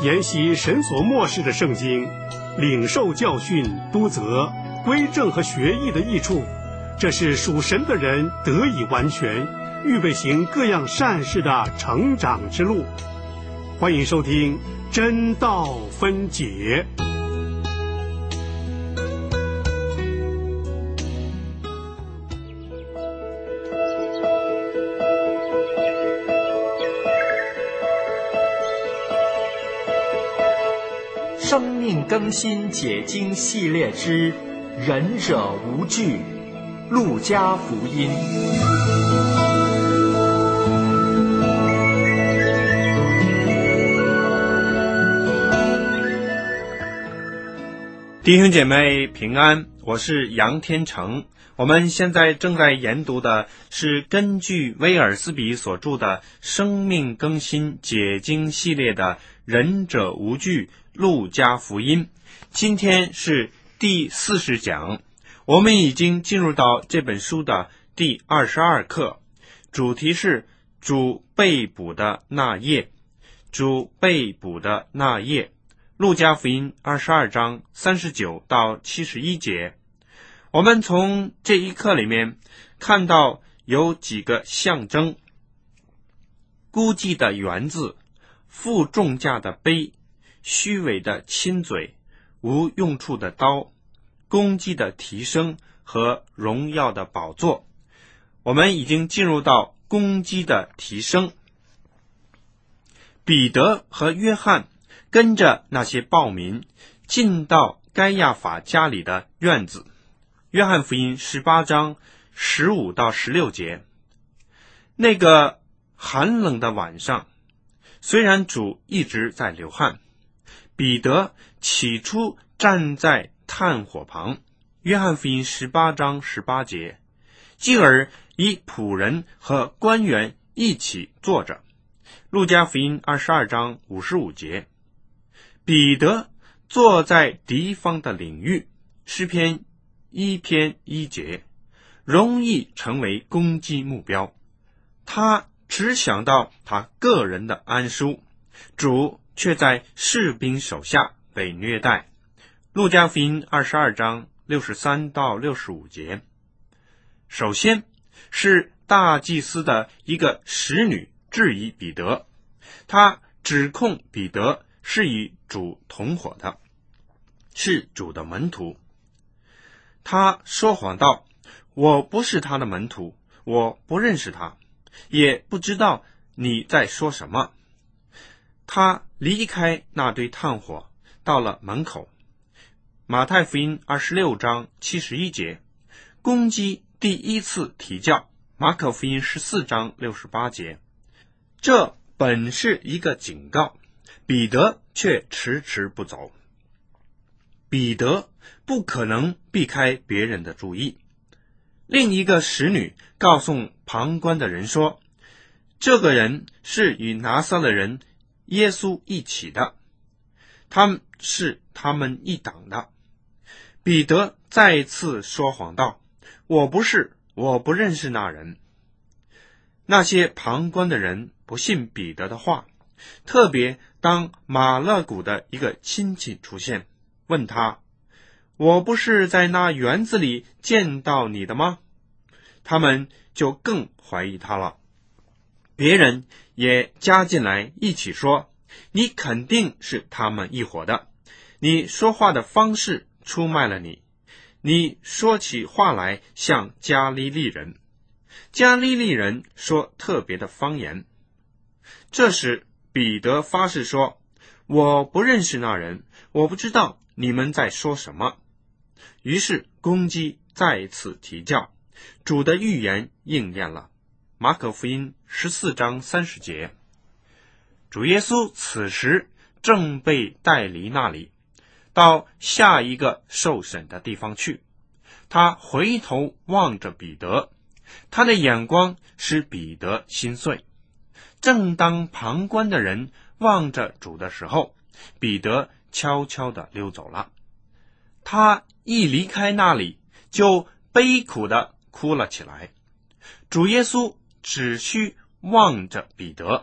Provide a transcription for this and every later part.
研习神所默示的圣经，领受教训、督责、归正和学艺的益处，这是属神的人得以完全，预备行各样善事的成长之路。欢迎收听真道分解。 生命更新解经系列之仁者无惧，路加福音。 弟兄姐妹平安，我是杨天成。我们现在正在研读的是根据威尔斯比所著的《生命更新解经系列》的仁者无惧，路加福音。今天是第40讲，我们已经进入到这本书的第22课，主题是主被捕的那夜。主被捕的那夜，路加福音22章39到71节。我们从这一课里面看到有几个象征：估计的园子、负重价的杯、虚伪的亲嘴、无用处的刀、攻击的提升和荣耀的宝座。我们已经进入到攻击的提升。彼得和约翰跟着那些暴民进到该亚法家里的院子。约翰福音18章15到16节。那个寒冷的晚上，虽然主一直在流汗，彼得起初站在炭火旁。约翰福音18章18节。继而与仆人和官员一起坐着。路加福音22章55节。彼得坐在敌方的领域。诗篇1篇1节，容易成为攻击目标。他只想到他个人的安舒，主却在士兵手下被虐待。路加福音22章63到65节。首先是大祭司的一个使女质疑彼得，他指控彼得是与主同伙的，是主的门徒。他说谎道，我不是他的门徒，我不认识他，也不知道你在说什么。他离开那堆炭火，到了门口。马太福音26章71节。攻击第一次提教。马可福音14章68节。这本是一个警告，彼得却迟迟不走。彼得不可能避开别人的注意。另一个使女告诉旁观的人说，这个人是与拿撒勒人耶稣一起的，是他们一党的。彼得再次说谎道，我不认识那人。那些旁观的人不信彼得的话，特别当马勒古的一个亲戚出现，问他，我不是在那园子里见到你的吗？他们就更怀疑他了。别人也加进来一起说，你肯定是他们一伙的，你说话的方式出卖了你，你说起话来像加利利人。加利利人说特别的方言。这时彼得发誓说，我不认识那人，我不知道你们在说什么。于是攻击再次提教，主的预言应验了。马可福音14章30节。主耶稣此时正被带离那里，到下一个受审的地方去。他回头望着彼得，他的眼光使彼得心碎。正当旁观的人望着主的时候，彼得悄悄地溜走了。他一离开那里，就悲苦地哭了起来。主耶稣只需望着彼得，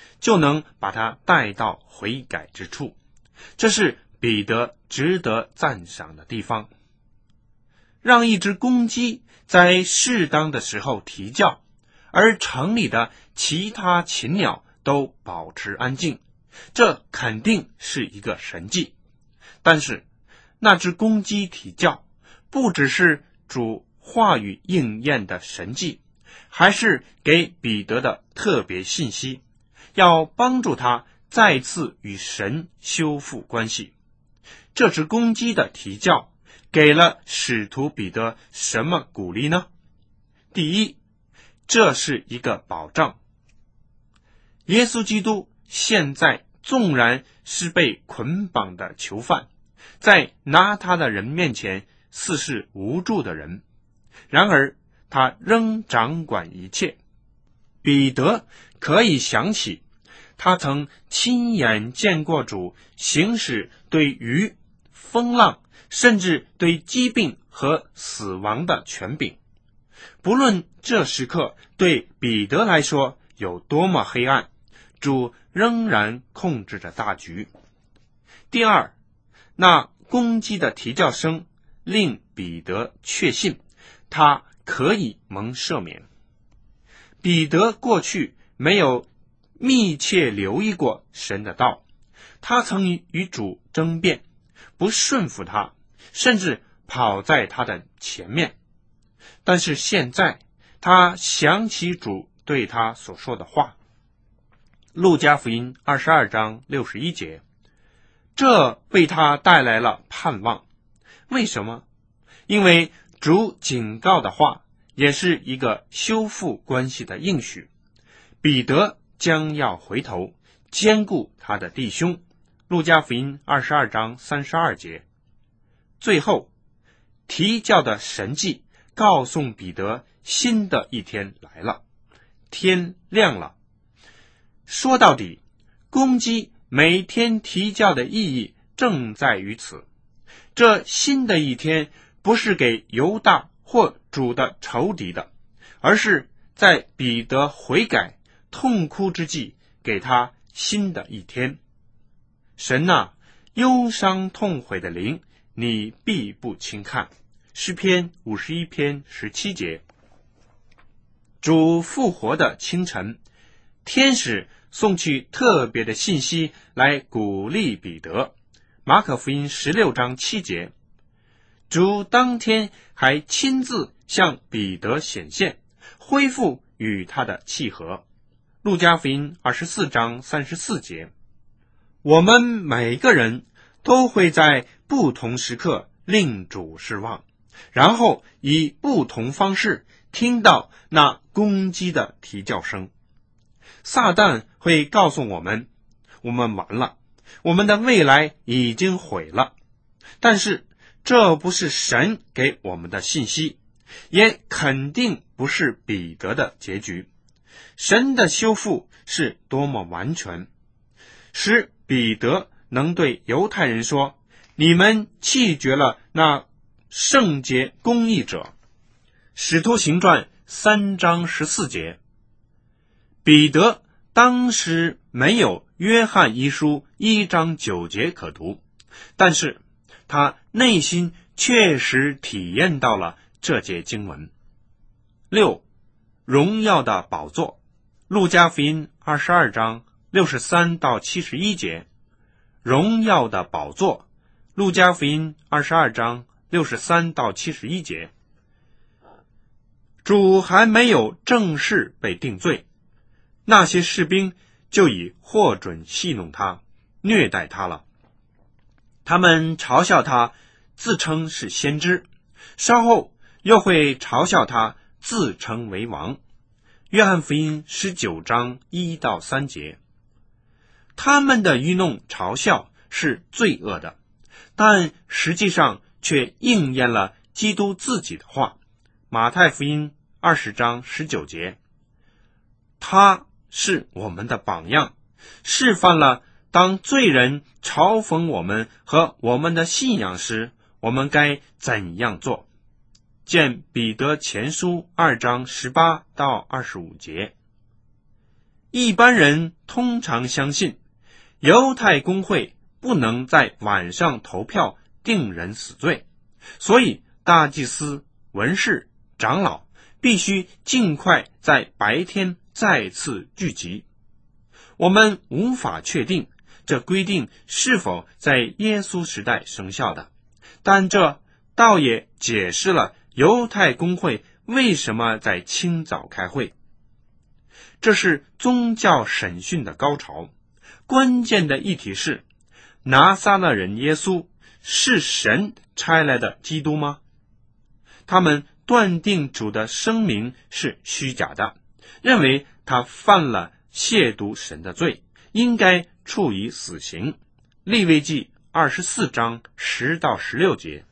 就能把他带到悔改之处。这是彼得值得赞赏的地方。让一只公鸡在适当的时候啼叫，而城里的其他禽鸟都保持安静，这肯定是一个神迹。但是那只公鸡啼叫不只是主话语应验的神迹，还是给彼得的特别信息，要帮助他再次与神修复关系。这只公鸡的啼叫给了使徒彼得什么鼓励呢？第一，这是一个保障。耶稣基督现在纵然是被捆绑的囚犯，在拿他的人面前似是无助的人，然而他仍掌管一切。彼得可以想起他曾亲眼见过主行使对鱼、风浪甚至对疾病和死亡的权柄，不论这时刻对彼得来说有多么黑暗，主仍然控制着大局。第二，那公鸡的啼叫声令彼得确信他可以蒙赦免。彼得过去没有密切留意过神的道，他曾与主争辩，不顺服他，甚至跑在他的前面。但是现在他想起主对他所说的话。路加福音22章61节，这为他带来了盼望。为什么？因为主警告的话也是一个修复关系的应许。彼得将要回头兼顾他的弟兄。路加福音22章32节。最后，啼叫的神迹告诉彼得新的一天来了，天亮了。说到底，公鸡每天啼叫的意义正在于此。这新的一天不是给犹大或主的仇敌的，而是在彼得悔改痛哭之际给他新的一天。神啊，忧伤痛悔的灵你必不轻看。诗篇51篇17节。主复活的清晨，天使送去特别的信息来鼓励彼得。马可福音16章7节。主当天还亲自向彼得显现，恢复与他的契合。路加福音24章34节。我们每个人都会在不同时刻令主失望，然后以不同方式听到那公鸡的啼叫声。撒旦会告诉我们，我们完了，我们的未来已经毁了。但是这不是神给我们的信息，也肯定不是彼得的结局。神的修复是多么完全，使彼得能对犹太人说，你们弃绝了那圣洁公义者。使徒行传3章14节。彼得当时没有约翰一书1章9节可读，但是他内心确实体验到了这节经文。6. 荣耀的宝座。路加福音22章63到71节。荣耀的宝座。路加福音22章63到71节。主还没有正式被定罪，那些士兵就已获准戏弄他，虐待他了。他们嘲笑他自称是先知，稍后又会嘲笑他自称为王。约翰福音19章1到3节。他们的愚弄嘲笑是罪恶的，但实际上却应验了基督自己的话。马太福音20章19节。他是我们的榜样，示范了当罪人嘲讽我们和我们的信仰时，我们该怎样做。见彼得前书2章18到25节。 一般人通常相信，犹太公会不能在晚上投票定人死罪，所以大祭司、文士、长老必须尽快在白天再次聚集。我们无法确定这规定是否在耶稣时代生效的，但这倒也解释了犹太公会为什么在清早开会。这是宗教审讯的高潮，关键的议题是，拿撒勒人耶稣是神差来的基督吗？他们断定主的声明是虚假的，认为他犯了亵渎神的罪，应该处以死刑。利未记24章10到16节。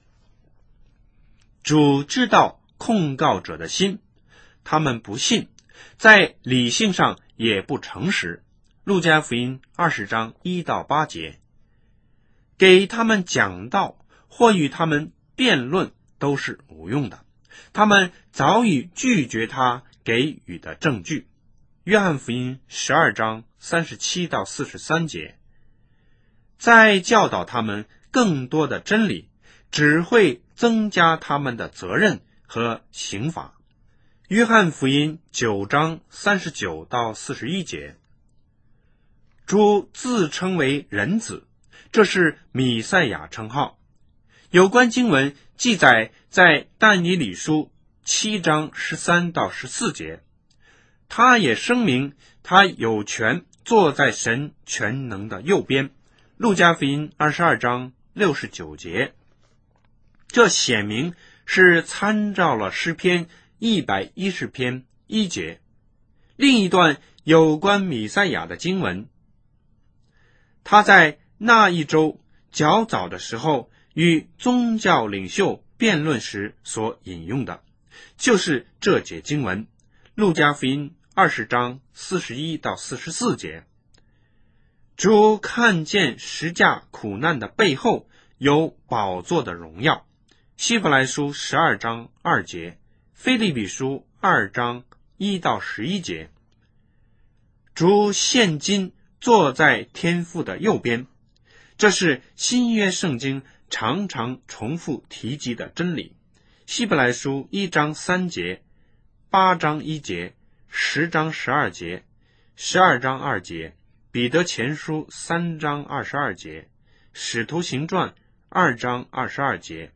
主知道控告者的心，他们不信，在理性上也不诚实。路加福音20章1到8节。给他们讲道或与他们辩论都是无用的，他们早已拒绝他给予的证据。约翰福音12章37到43节。再教导他们更多的真理，只会增加他们的责任和刑罚。约翰福音9章39到41节。主自称为人子，这是弥赛亚称号。有关经文记载在但以理书7章13到14节。他也声明他有权坐在神全能的右边。路加福音22章69节。这显明是参照了诗篇110篇1节。另一段有关弥赛亚的经文，他在那一周较早的时候与宗教领袖辩论时所引用的，就是这节经文。路加福音20章41到44节。主看见十架苦难的背后有宝座的荣耀。希伯来书12章2节，腓立比书2章1到11节。主现今坐在天父的右边，这是新约圣经常常重复提及的真理。希伯来书1章3节、8章1节、10章12节、12章2节，彼得前书3章22节，使徒行传2章22节。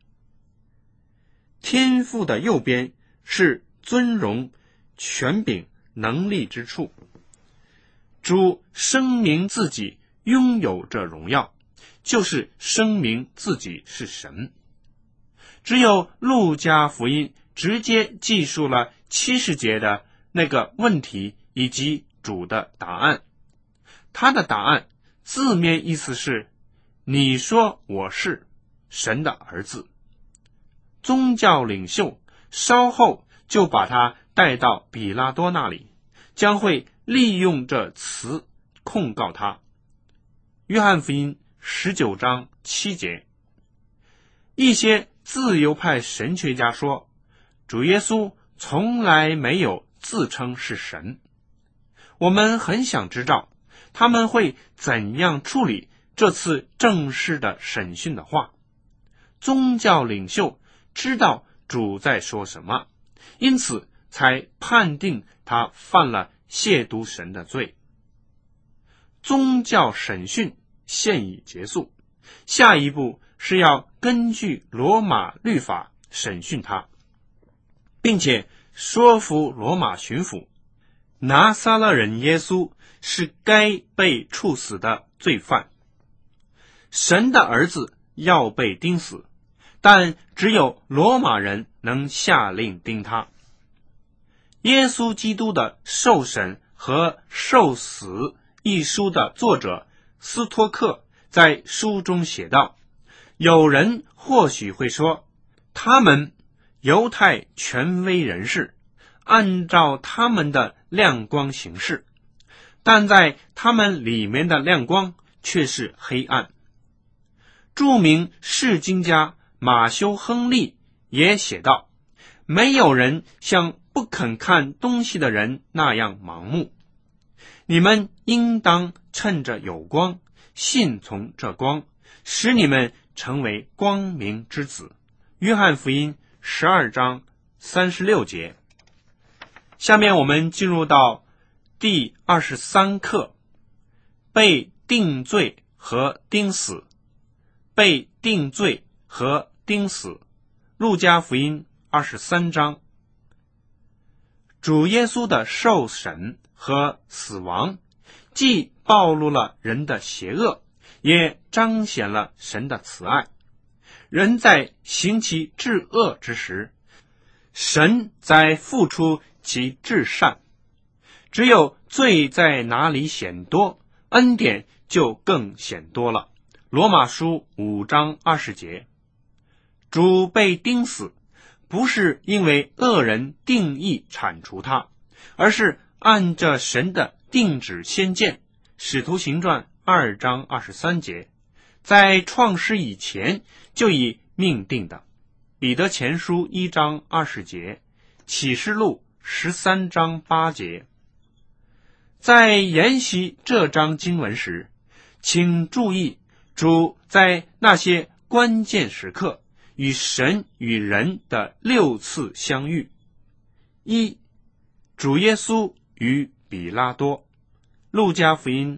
天父的右边是尊荣、权柄、能力之处。主声明自己拥有这荣耀，就是声明自己是神。只有路加福音直接记述了70节的那个问题以及主的答案。他的答案字面意思是，你说我是神的儿子。宗教领袖稍后就把他带到比拉多那里，将会利用这词控告他。约翰福音19章7节。一些自由派神学家说，主耶稣从来没有自称是神。我们很想知道他们会怎样处理这次正式的审讯的话。宗教领袖知道主在说什么，因此才判定他犯了亵渎神的罪。宗教审讯现已结束，下一步是要根据罗马律法审讯他，并且说服罗马巡抚，拿撒勒人耶稣是该被处死的罪犯。神的儿子要被钉死，但只有罗马人能下令钉他。耶稣基督的受审和受死一书的作者斯托克在书中写道，有人或许会说，他们犹太权威人士按照他们的亮光行事，但在他们里面的亮光却是黑暗。著名释经家马修·亨利也写道，没有人像不肯看东西的人那样盲目。 你们应当趁着有光，信从这光，使你们成为光明之子。约翰福音12章36节。下面我们进入到第23课，被定罪和钉死。被定罪和钉死。路加福音23章。主耶稣的受审和死亡，既暴露了人的邪恶，也彰显了神的慈爱。人在行其至恶之时，神在付出其至善。只有罪在哪里显多，恩典就更显多了。罗马书5章20节。主被钉死，不是因为恶人定义铲除他，而是按着神的定旨先见。使徒行传2章23节。在创世以前就已命定的。彼得前书1章20节。启示录13章8节。在研习这章经文时，请注意主在那些关键时刻与神与人的6次相遇。1. 主耶稣与比拉多。路加福音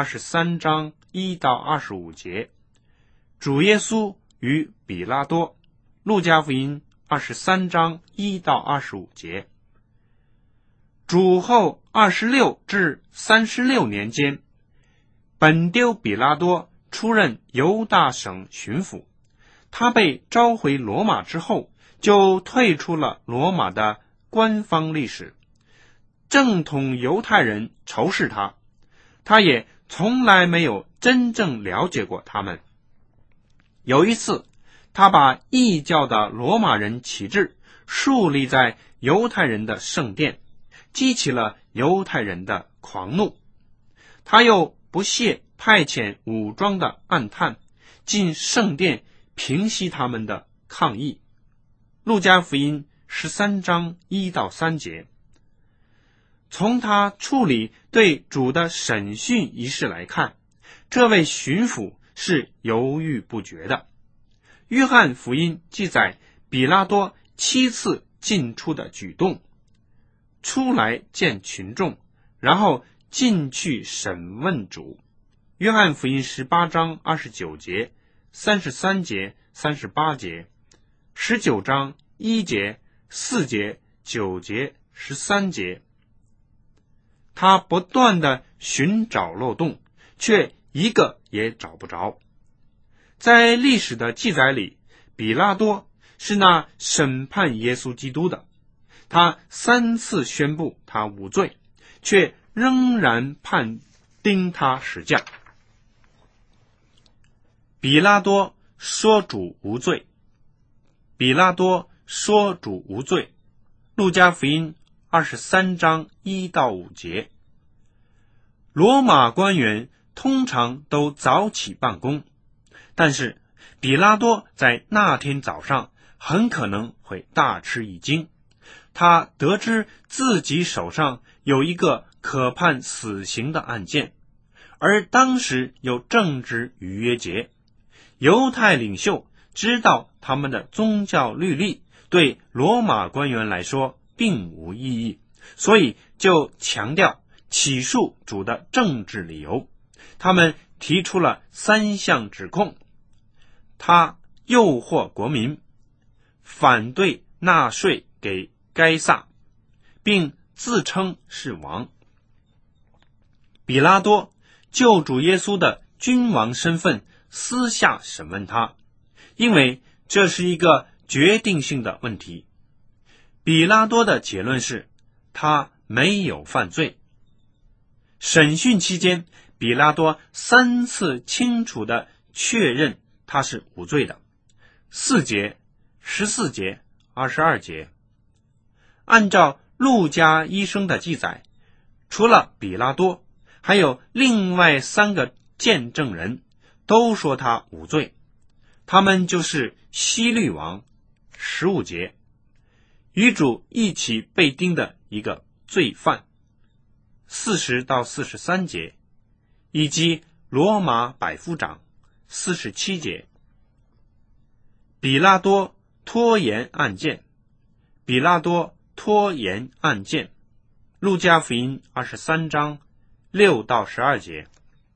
23章1到25节。主耶稣与比拉多。路加福音23章1到25节。主后26至36年间，本丢比拉多出任犹大省巡抚。他被召回罗马之后，就退出了罗马的官方历史。正统犹太人仇视他，他也从来没有真正了解过他们。有一次，他把异教的罗马人旗帜树立在犹太人的圣殿，激起了犹太人的狂怒。他又不屑派遣武装的暗探进圣殿平息他们的抗议。路加福音13章1到3节。从他处理对主的审讯一事来看，这位巡抚是犹豫不决的。约翰福音记载比拉多7次进出的举动：出来见群众，然后进去审问主。约翰福音18章29节、33节、38节、19章1节、4节、9节、13节。他不断地寻找漏洞，却一个也找不着。在历史的记载里，比拉多是那审判耶稣基督的。他3次宣布他无罪，却仍然判钉他十架。比拉多说主无罪。比拉多说主无罪。路加福音23章1到5节。罗马官员通常都早起办公，但是比拉多在那天早上很可能会大吃一惊。他得知自己手上有一个可判死刑的案件，而当时有正值逾越节。犹太领袖知道他们的宗教律例对罗马官员来说并无意义，所以就强调起诉主的政治理由。他们提出了3项指控：他诱惑国民，反对纳税给该撒，并自称是王。比拉多就主耶稣的君王身份私下审问他，因为这是一个决定性的问题。比拉多的结论是他没有犯罪。审讯期间，比拉多3次清楚地确认他是无罪的。4节、14节、22节。按照路加医生的记载，除了比拉多，还有另外3个见证人都说他无罪。他们就是希律王15节，与主一起被钉的一个罪犯 40到43节，以及罗马百夫长47节。比拉多拖延案件，比拉多拖延案件，路加福音23章6到12节。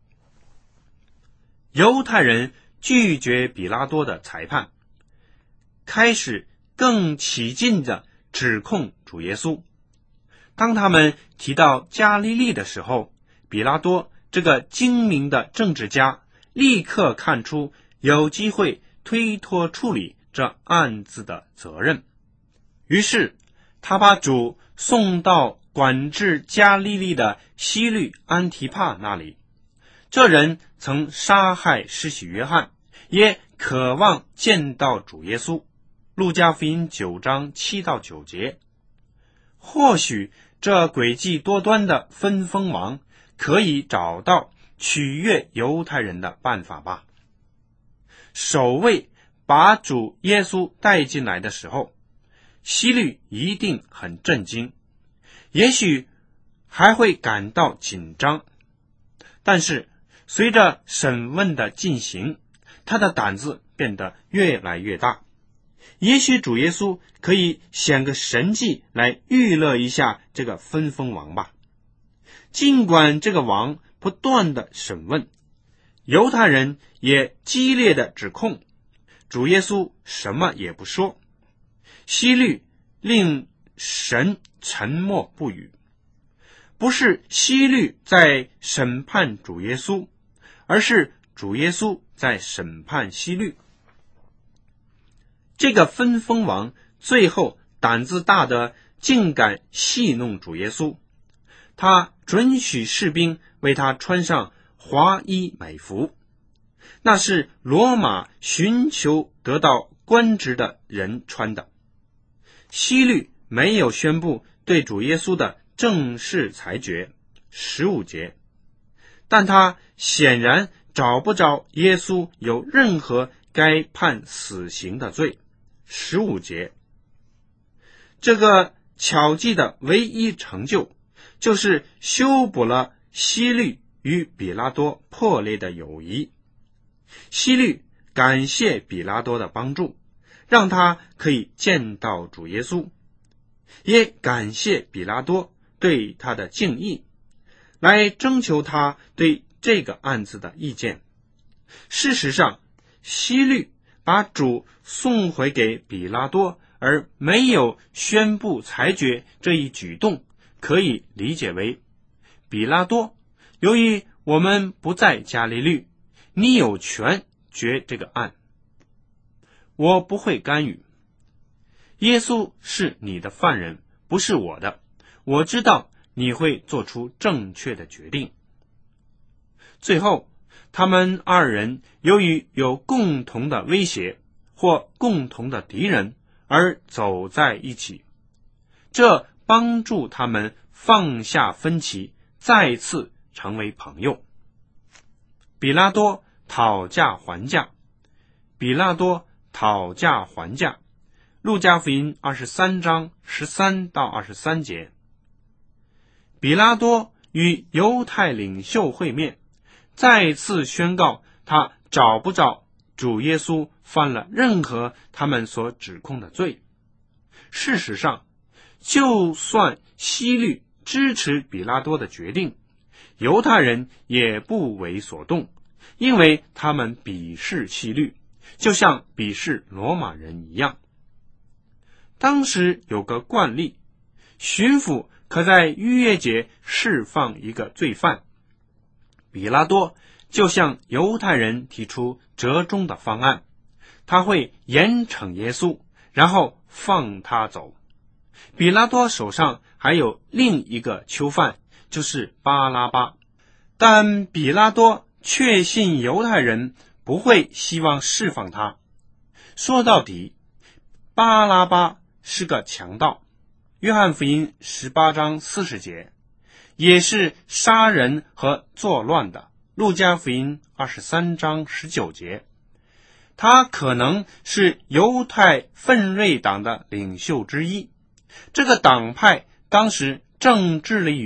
犹太人拒绝比拉多的裁判，开始更起劲地指控主耶稣。当他们提到加利利的时候，比拉多这个精明的政治家立刻看出有机会推脱处理这案子的责任，于是他把主送到管制加利利的希律安提帕那里。这人曾杀害施洗约翰，也渴望见到主耶稣。路加福音9章7到9节。或许这诡计多端的分封王可以找到取悦犹太人的办法吧。守卫把主耶稣带进来的时候，希律一定很震惊，也许还会感到紧张。但是随着审问的进行，他的胆子变得越来越大。也许主耶稣可以显个神迹来娱乐一下这个分封王吧。尽管这个王不断的审问，犹太人也激烈的指控，主耶稣什么也不说。希律令神沉默不语。不是希律在审判主耶稣，而是主耶稣在审判希律。这个分封王最后胆子大的竟敢戏弄主耶稣，他准许士兵为他穿上华衣美服，那是罗马寻求得到官职的人穿的。希律没有宣布对主耶稣的正式裁决，15节，但他显然找不着耶稣有任何该判死刑的罪，15节。这个巧计的唯一成就，就是修补了希律与比拉多破裂的友谊。希律感谢比拉多的帮助，让他可以见到主耶稣，也感谢比拉多对他的敬意，来征求他对这个案子的意见。事实上，希律把主送回给比拉多而没有宣布裁决这一举动，可以理解为比拉多，由于我们不在加利利，你有权决这个案，我不会干预。耶稣是你的犯人，不是我的，我知道你会做出正确的决定。最后，他们二人由于有共同的威胁或共同的敌人而走在一起，这帮助他们放下分歧，再次成为朋友。比拉多讨价还价，比拉多讨价还价，路加福音23章13到23节。比拉多与犹太领袖会面，再次宣告他找不着主耶稣犯了任何他们所指控的罪。事实上，就算希律支持比拉多的决定，犹太人也不为所动，因为他们鄙视希律，就像鄙视罗马人一样。当时有个惯例，巡抚可在逾越节释放一个罪犯，比拉多就向犹太人提出折中的方案，他会严惩耶稣，然后放他走。比拉多手上还有另一个囚犯，就是巴拉巴，但比拉多确信犹太人不会希望释放他。说到底，巴拉巴是个强盗，约翰福音18章40节，也是杀人和作乱的，路加福音23章19节。他可能是犹太奋锐党的领袖之一，这个党派当时正致力于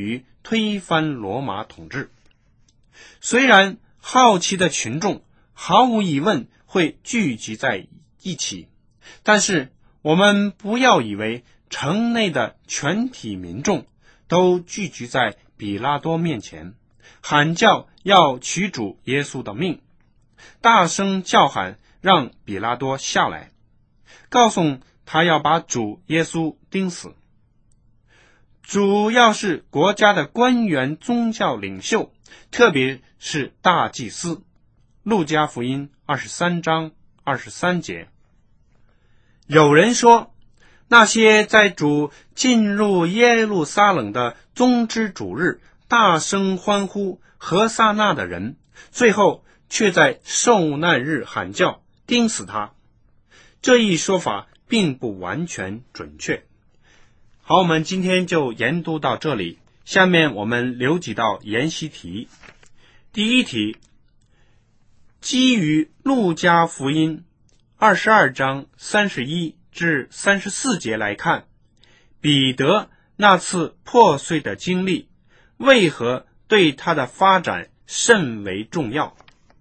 推翻罗马统治。虽然好奇的群众毫无疑问会聚集在一起，但是我们不要以为城内的全体民众都聚集在比拉多面前，喊叫要取主耶稣的命，大声叫喊让比拉多下来，告诉他要把主耶稣钉死。主要是国家的官员、宗教领袖，特别是大祭司。路加福音23章23节。有人说，那些在主进入耶路撒冷的宗之主日大声欢呼何撒那的人，最后却在受难日喊叫钉死他。这一说法并不完全准确。好，我们今天就研读到这里，下面我们留几道研习题。第一题，基于路加福音22章31至34节来看，彼得那次破碎的经历为何对他的发展甚为重要？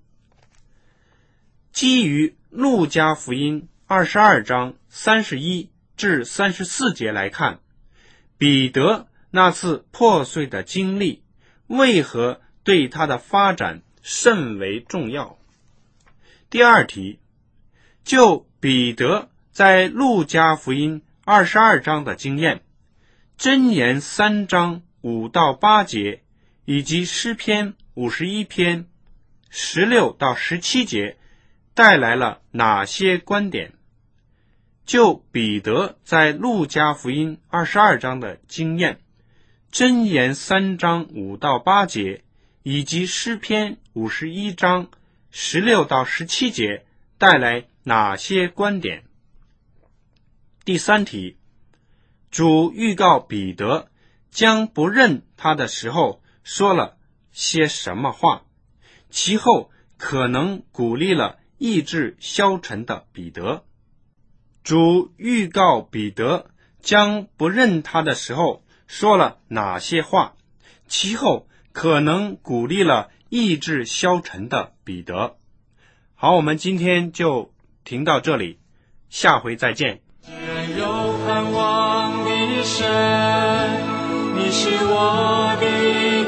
基于路加福音22章31至34节来看，彼得那次破碎的经历为何对他的发展甚为重要？第二题，就彼得在路加福音22章的经验，箴言3章5到8节，以及诗篇51篇16到17节带来了哪些观点？就彼得在路加福音22章的经验，箴言3章5到8节，以及诗篇51章16到17节带来哪些观点？第三题，主预告彼得将不认他的时候说了些什么话？其后可能鼓励了意志消沉的彼得。主预告彼得将不认他的时候说了哪些话？其后可能鼓励了意志消沉的彼得。好，我们今天就停到这里，下回再见。 有盼望的神，你是我的